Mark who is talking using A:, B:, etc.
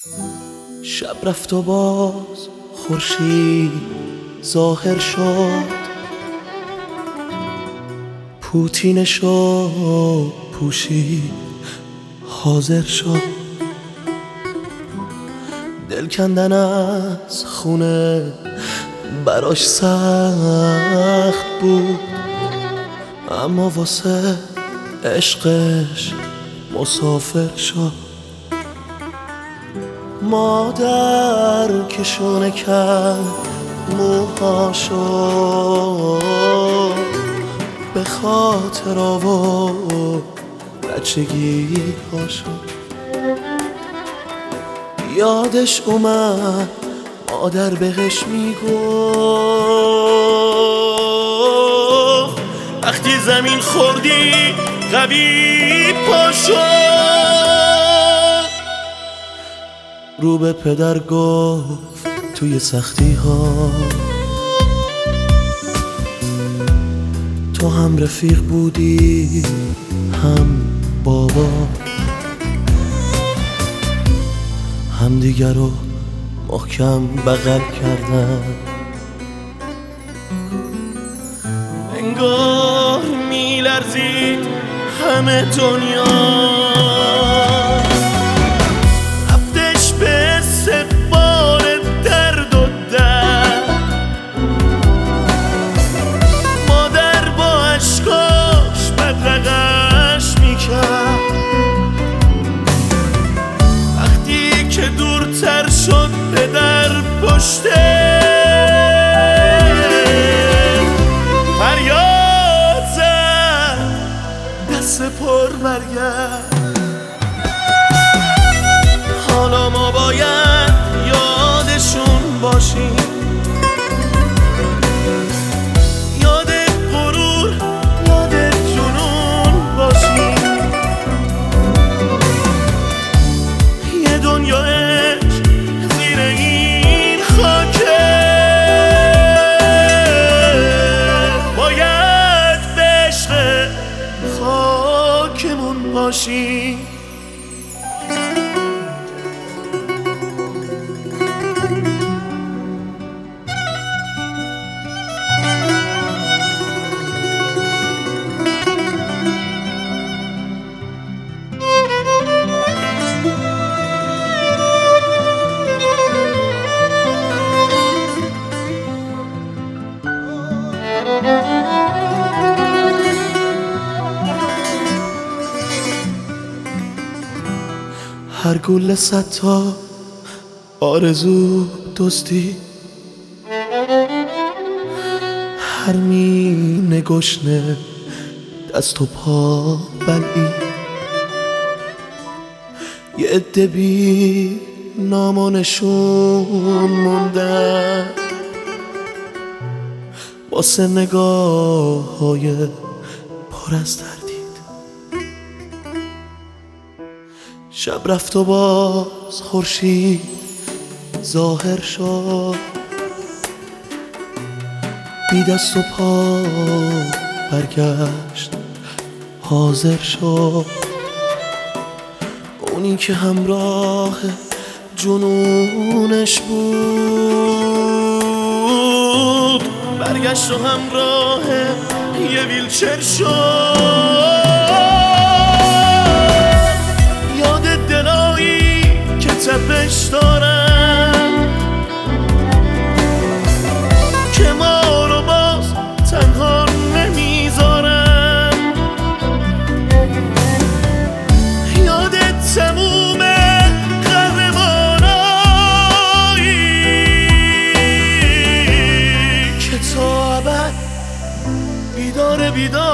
A: شب رفت و باز خورشید ظاهر شد، پوتینشو پوشید حاضر شد. دل کندن از خونه براش سخت بود، اما واسه عشقش مسافر شد. مادر که شونه کرد موهاشو، به خاطر آورد بچگی هاشو. یادش اومد مادر بهش میگفت وقتی زمین خوردی قوی پاشو. رو به پدر گفت توی سختی ها تو هم رفیق بودی هم بابا، هم دیگر رو محکم بغل کردن. انگار میلرزید همه دنیا، رفتش به استقبال درد و درد. مادر با عشقاش بدرقش میکرد، وقتی که دورتر شد پدر پشته فریاد زد دست پر برگرد. حالا ما باید یادشون باشیم، یاد غرور یاد جنون باشیم. یه دنیا عشق زیر این خاکه، باید به عشق خاکمون باشیم. هر گل 100 تا آرزو دزدی، هر مینه گشنه دست و پا بلعی. یه عده بی نام و نشون موندن واسه نگاه های پر از تردید. شب رفت و باز خورشید ظاهر شد، بی دست و پا برگشت حاضر شد. اونی که همراه جنونش بود برگشت و همراه یه ویلچر شد. یاد دلایی که تپش دارن که ما رو باز تنها نمیذارن. یاد تموم قهرمانایی که تا ابد بیدار